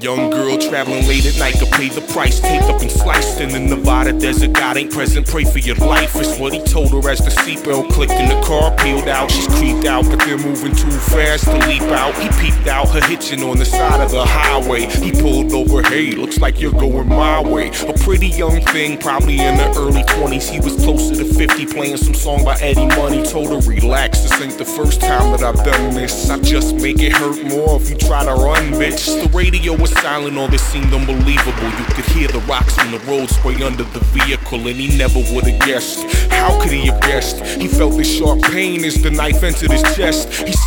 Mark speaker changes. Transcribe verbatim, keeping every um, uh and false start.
Speaker 1: Young girl traveling late at night could pay the price. Taped up and sliced in the Nevada desert. God ain't present, pray for your life. It's what he told her as the seatbelt clicked and the car peeled out. She's creeped out, but they're moving too fast to leap out. He peeped out, her hitching on the side of the highway. He pulled over, hey, looks like you're going my way. A pretty young thing, probably in the early twenties. He was closer to fifty, playing some song by Eddie Money. Told her, relax, this ain't the first time that I've done this. I just make it hurt more if you try to run, bitch. The radio was silent, all this seemed unbelievable. You could hear the rocks from the road spray under the vehicle, and he never would've guessed. How could he have guessed? He felt this sharp pain as the knife entered his chest. He